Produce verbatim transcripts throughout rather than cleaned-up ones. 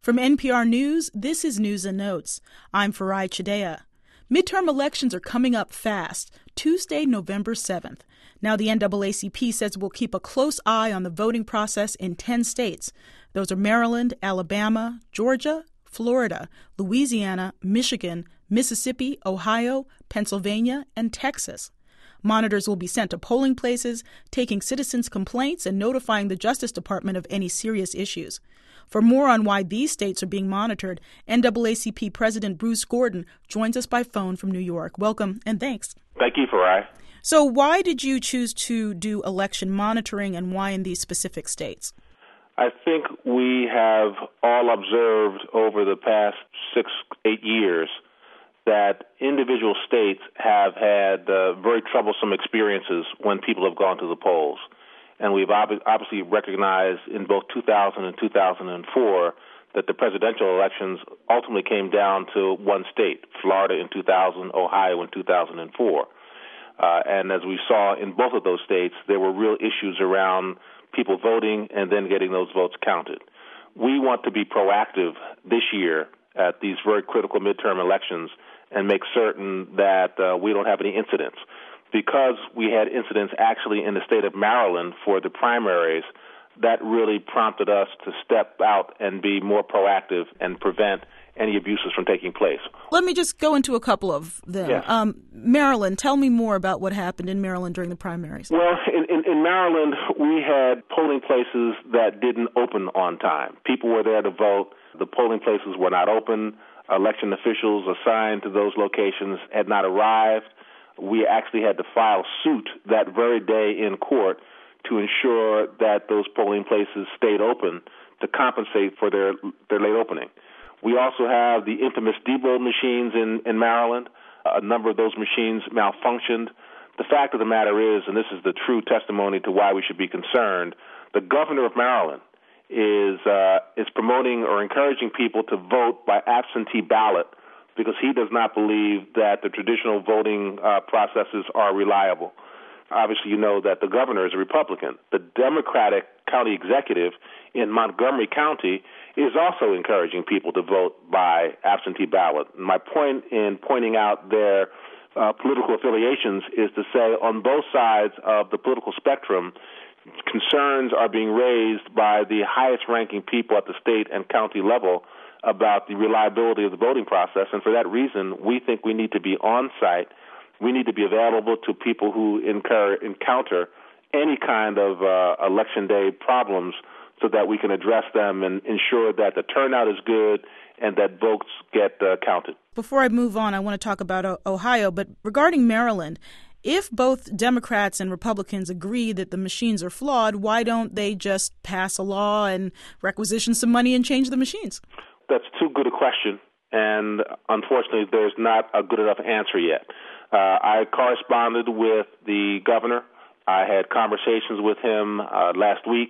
From N P R News, this is News and Notes. I'm Farai Chideya. Midterm elections are coming up fast, Tuesday, November seventh. Now the N double A C P says it will keep a close eye on the voting process in ten states. Those are Maryland, Alabama, Georgia, Florida, Louisiana, Michigan, Mississippi, Ohio, Pennsylvania, and Texas. Monitors will be sent to polling places, taking citizens' complaints and notifying the Justice Department of any serious issues. For more on why these states are being monitored, N double A C P President Bruce Gordon joins us by phone from New York. Welcome and thanks. Thank you, Farai. So why did you choose to do election monitoring, and why in these specific states? I think we have all observed over the past six, eight years that individual states have had uh, very troublesome experiences when people have gone to the polls. And we've ob- obviously recognized in both two thousand and two thousand four that the presidential elections ultimately came down to one state, Florida in two thousand, Ohio in two thousand four. Uh, and as we saw in both of those states, there were real issues around people voting and then getting those votes counted. We want to be proactive this year at these very critical midterm elections and make certain that uh, we don't have any incidents. Because we had incidents actually in the state of Maryland for the primaries, that really prompted us to step out and be more proactive and prevent any abuses from taking place. Let me just go into a couple of them. Yes. Um, Maryland, tell me more about what happened in Maryland during the primaries. Well, in, in, in Maryland, we had polling places that didn't open on time. People were there to vote. The polling places were not open. Election officials assigned to those locations had not arrived. We actually had to file suit that very day in court to ensure that those polling places stayed open to compensate for their their late opening. We also have the infamous Diebold machines in, in Maryland. A number of those machines malfunctioned. The fact of the matter is, and this is the true testimony to why we should be concerned, the governor of Maryland is uh, is promoting or encouraging people to vote by absentee ballot because he does not believe that the traditional voting uh, processes are reliable. Obviously, you know that the governor is a Republican. The Democratic county executive in Montgomery County is also encouraging people to vote by absentee ballot. My point in pointing out their uh, political affiliations is to say on both sides of the political spectrum, concerns are being raised by the highest-ranking people at the state and county level about the reliability of the voting process, and for that reason, we think we need to be on site. We need to be available to people who incur, encounter any kind of uh, election day problems so that we can address them and ensure that the turnout is good and that votes get uh, counted. Before I move on, I want to talk about o- Ohio, but regarding Maryland, if both Democrats and Republicans agree that the machines are flawed, why don't they just pass a law and requisition some money and change the machines? That's too good a question, and unfortunately, there's not a good enough answer yet. Uh, I corresponded with the governor. I had conversations with him uh, last week.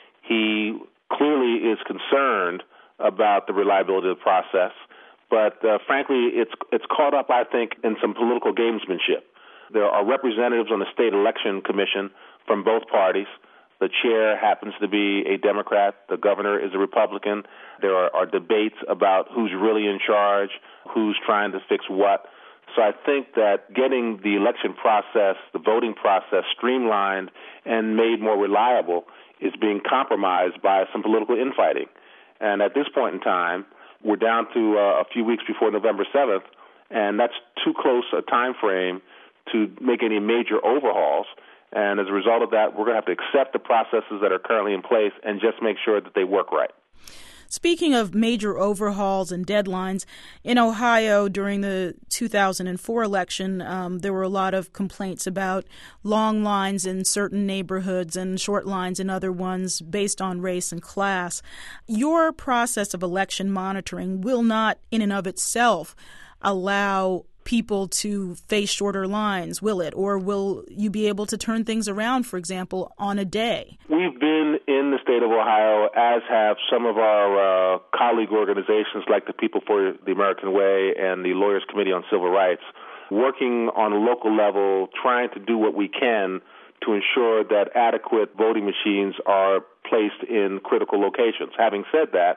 He clearly is concerned about the reliability of the process, but uh, frankly, it's it's caught up, I think, in some political gamesmanship. There are representatives on the state election commission from both parties. The chair happens to be a Democrat. The governor is a Republican. There are, are debates about who's really in charge, who's trying to fix what. So I think that getting the election process, the voting process, streamlined and made more reliable is being compromised by some political infighting. And at this point in time, we're down to uh, a few weeks before November seventh, and that's too close a time frame to make any major overhauls. And as a result of that, we're going to have to accept the processes that are currently in place and just make sure that they work right. Speaking of major overhauls and deadlines, in Ohio during the two thousand four election, um, there were a lot of complaints about long lines in certain neighborhoods and short lines in other ones based on race and class. Your process of election monitoring will not, in and of itself, allow people to face shorter lines, will it? Or will you be able to turn things around, for example, on a day? We've been in the state of Ohio, as have some of our uh, colleague organizations like the People for the American Way and the Lawyers Committee on Civil Rights, working on a local level, trying to do what we can to ensure that adequate voting machines are placed in critical locations. Having said that,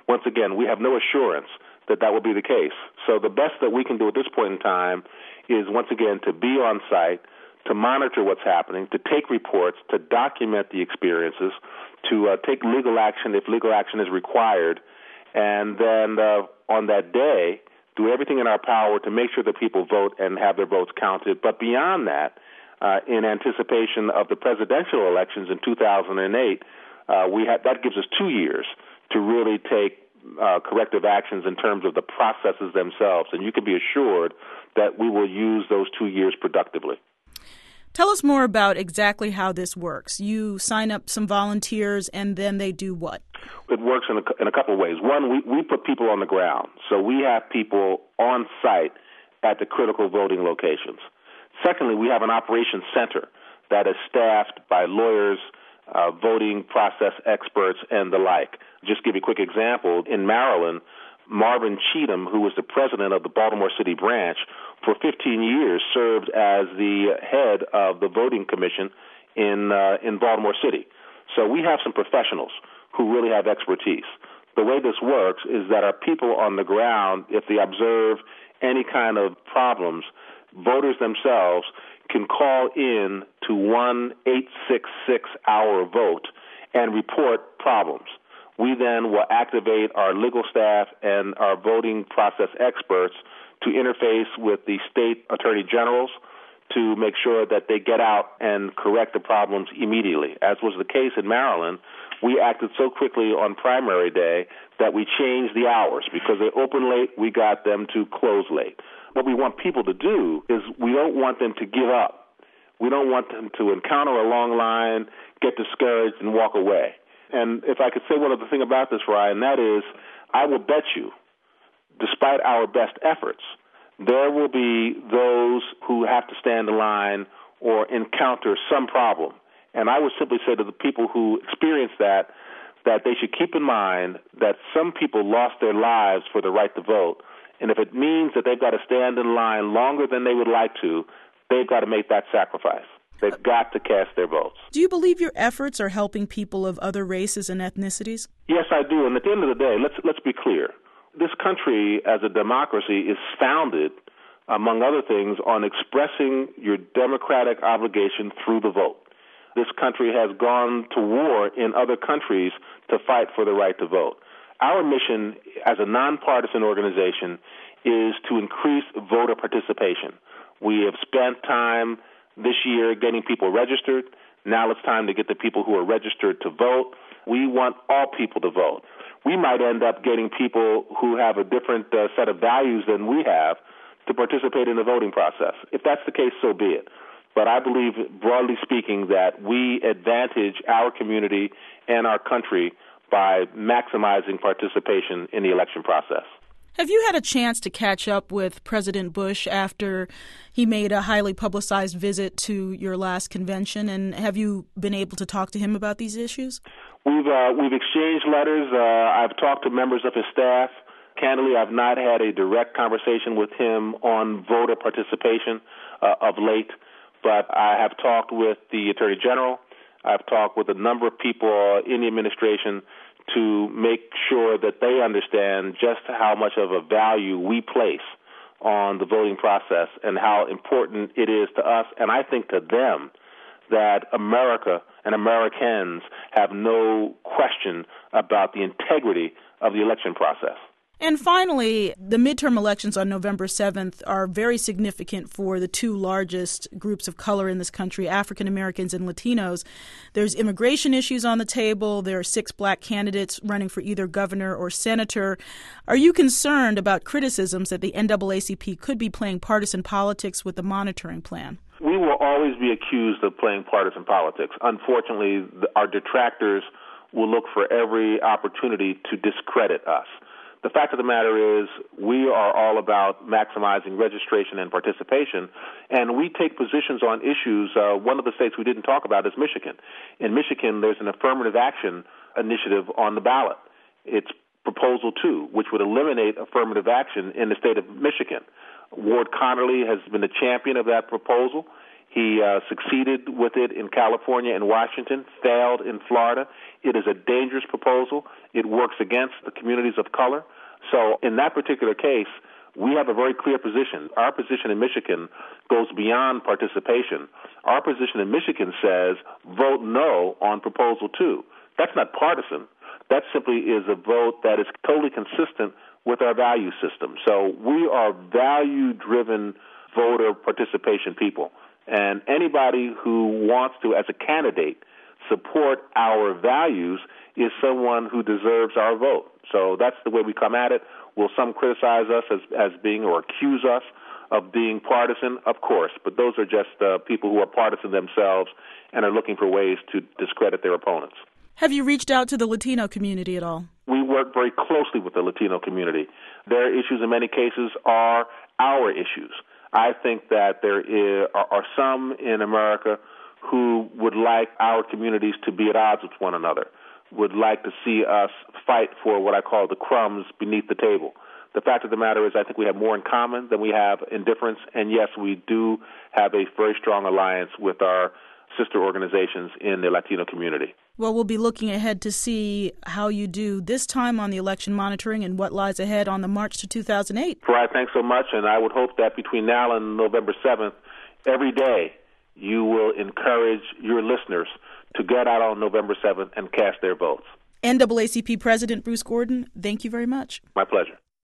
once again, we have no assurance that that will be the case. So the best that we can do at this point in time is, once again, to be on site, to monitor what's happening, to take reports, to document the experiences, to uh, take legal action if legal action is required, and then uh, on that day, do everything in our power to make sure that people vote and have their votes counted. But beyond that, uh, in anticipation of the presidential elections in two thousand eight, uh, we have, that gives us two years to really take uh, corrective actions in terms of the processes themselves. And you can be assured that we will use those two years productively. Tell us more about exactly how this works. You sign up some volunteers, and then they do what? It works in a, in a couple of ways. One, we, we put people on the ground. So we have people on site at the critical voting locations. Secondly, we have an operations center that is staffed by lawyers, uh, voting process experts, and the like. Just give you a quick example. In Maryland, Marvin Cheatham, who was the president of the Baltimore City branch, for fifteen years served as the head of the voting commission in uh, in Baltimore City. So we have some professionals who really have expertise. The way this works is that our people on the ground, if they observe any kind of problems, voters themselves can call in to one eight six six our vote and report problems. We then will activate our legal staff and our voting process experts to interface with the state attorney generals to make sure that they get out and correct the problems immediately. As was the case in Maryland, we acted so quickly on primary day that we changed the hours. Because they open late, we got them to close late. What we want people to do is we don't want them to give up. We don't want them to encounter a long line, get discouraged, and walk away. And if I could say one other thing about this, Ryan, that is, I will bet you, despite our best efforts, there will be those who have to stand in line or encounter some problem. And I would simply say to the people who experience that, that they should keep in mind that some people lost their lives for the right to vote. And if it means that they've got to stand in line longer than they would like to, they've got to make that sacrifice. They've got to cast their votes. Do you believe your efforts are helping people of other races and ethnicities? Yes, I do. And at the end of the day, let's let's be clear. This country, as a democracy, is founded, among other things, on expressing your democratic obligation through the vote. This country has gone to war in other countries to fight for the right to vote. Our mission as a nonpartisan organization is to increase voter participation. We have spent time this year getting people registered. Now it's time to get the people who are registered to vote. We want all people to vote. We might end up getting people who have a different uh, set of values than we have to participate in the voting process. If that's the case, so be it. But I believe, broadly speaking, that we advantage our community and our country by maximizing participation in the election process. Have you had a chance to catch up with President Bush after he made a highly publicized visit to your last convention, and have you been able to talk to him about these issues? We've uh, we've exchanged letters. Uh, I've talked to members of his staff. Candidly, I've not had a direct conversation with him on voter participation uh, of late, but I have talked with the Attorney General. I've talked with a number of people in the administration to make sure that they understand just how much of a value we place on the voting process and how important it is to us, and I think to them, that America and Americans have no question about the integrity of the election process. And finally, the midterm elections on November seventh are very significant for the two largest groups of color in this country, African Americans and Latinos. There's immigration issues on the table. There are six black candidates running for either governor or senator. Are you concerned about criticisms that the N double A C P could be playing partisan politics with the monitoring plan? We will always be accused of playing partisan politics. Unfortunately, our detractors will look for every opportunity to discredit us. The fact of the matter is we are all about maximizing registration and participation, and we take positions on issues. Uh, one of the states we didn't talk about is Michigan. In Michigan, there's an affirmative action initiative on the ballot. It's Proposal two, which would eliminate affirmative action in the state of Michigan. Ward Connerly has been a champion of that proposal. He uh, succeeded with it in California and Washington, failed in Florida. It is a dangerous proposal. It works against the communities of color. So in that particular case, we have a very clear position. Our position in Michigan goes beyond participation. Our position in Michigan says vote no on Proposal two. That's not partisan. That simply is a vote that is totally consistent with our value system. So we are value-driven voter participation people. And anybody who wants to, as a candidate, support our values is someone who deserves our vote. So that's the way we come at it. Will some criticize us as, as being or accuse us of being partisan? Of course, but those are just uh, people who are partisan themselves and are looking for ways to discredit their opponents. Have you reached out to the Latino community at all? We work very closely with the Latino community. Their issues in many cases are our issues. I think that there is, are some in America who would like our communities to be at odds with one another, would like to see us fight for what I call the crumbs beneath the table. The fact of the matter is I think we have more in common than we have in difference, and yes, we do have a very strong alliance with our sister organizations in the Latino community. Well, we'll be looking ahead to see how you do this time on the election monitoring and what lies ahead on the march to two thousand eight. Farai, thanks so much, and I would hope that between now and November seventh, every day you will encourage your listeners to get out on November seventh and cast their votes. N double A C P President Bruce Gordon, thank you very much. My pleasure.